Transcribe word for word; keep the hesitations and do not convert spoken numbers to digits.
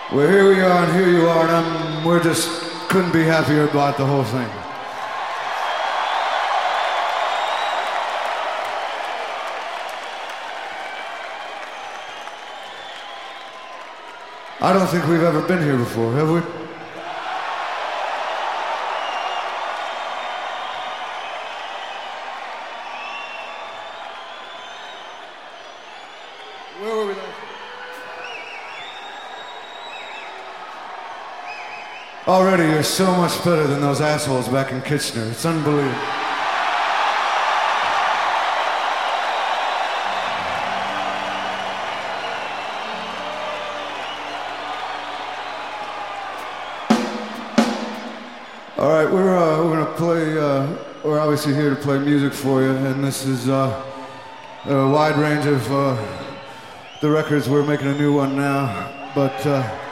Well, here we are, and here you are, and I'm, we're just couldn't be happier about the whole thing. I don't think we've ever been here before, have we? Where were we last? Already, you're so much better than those assholes back in Kitchener. It's unbelievable. All right, we're uh, we're gonna play. Uh, we're obviously here to play music for you, and this is uh, a wide range of uh, the records. We're making a new one now, but. Uh,